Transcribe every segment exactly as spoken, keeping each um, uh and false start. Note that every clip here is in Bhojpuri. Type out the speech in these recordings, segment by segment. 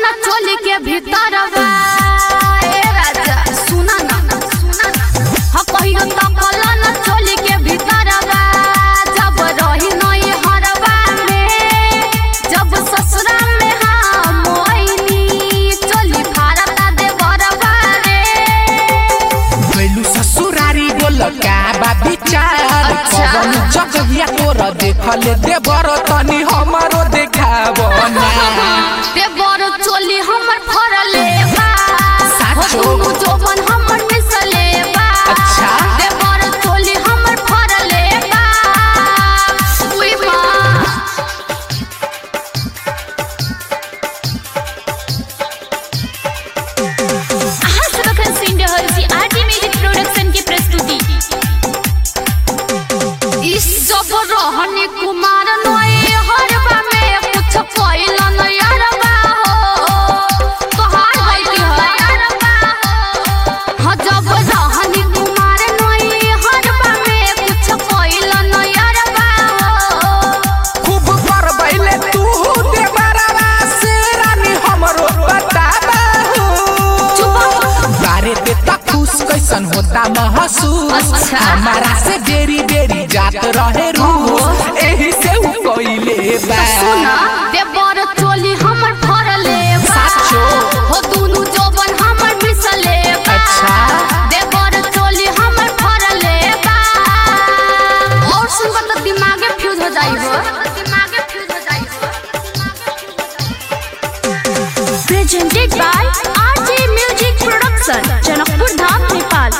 ना चोली के भीतर ए राजा सुना ना सुना ह कहियो त कला ना चोली के भीतर जब रही नई हरवा में जब ससुरा में हम मोइनी चोली फारता दे बरवा रे गइलू ससुरारी बोल का बा विचार कौन जगहिया तोर देखले दे बर तनी हमरो देखाबो ना दे बर चोली हमर फरले बा साचो जोबन हमर मिसले बा अच्छा दे बर चोली हमर फरले बा उई बा आज बखन सिंह हरसी आरटी म्यूजिक प्रोडक्शन की प्रस्तुति इस जब रहनी कुमार नई हरबा में कुछ कोइल नई हरबा हो तोहार गलती है हरबा हो जब रहनी कुमार नई हरबा में कुछ कोइल नई हरबा हो खूब करबैले तू दे बरवा से रानी हमरो बताबा बारे ते तक खुश कैसन होता महसूस अच्छा। हमारा से बेरी बेरी जात रहे रूस एही से उ कोइले बा सुना दे बर चोली हमर फरले बा साचो हो दुनु जोबन हमर मिसले बा अच्छा दे बर चोली हमर फरले बा और सुन तो दिमागे फ्यूज हो जाइबो दिमागे फ्यूज हो जाइबो presented by RJ music production Janakpur Dham Nepal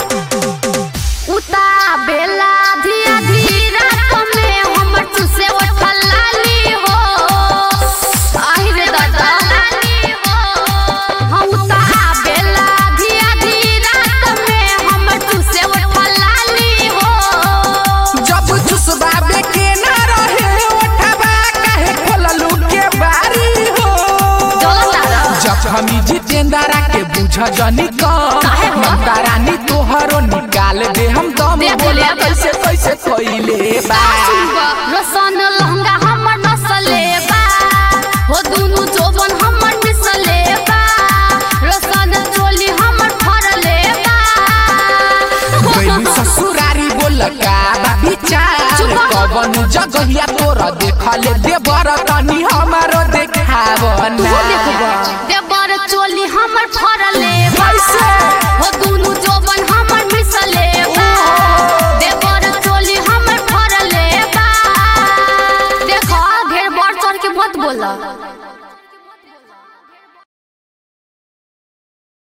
उता बेला धिया धीरा में हमर तुसे उठल लाली हो आई रे दादा लाली हो हम उता बेला धिया धीरा में हमर तुसे उठल लाली हो जब जुसबाबे के ना रहे ओठबा काहे खोललू के बारी हो जोला जब हमी जितेंद्रा के बुझ जनी काहे कम हो? मंदारानी तोहरो निकाल दे हम दम देख बोला ले, कैसे कैसे कोइले बा रसन लहंगा हमर नसले बा हो दुनु जोबन हमर मिसले बा रसन चोली हमर फरले बा गइलू ससुरारी बोल का बा विचार चुप। कवन जगहिया तोरा देखले दे बर तनी हमरो देखाबो तू ना देखबा दे बर चोली हमर फरले बा कैसे? हो दुनु जोबन हमर मिसले बा दे बर चोली हमर फरले बा देखो ढेर बढ़ चढ़ के मत बोला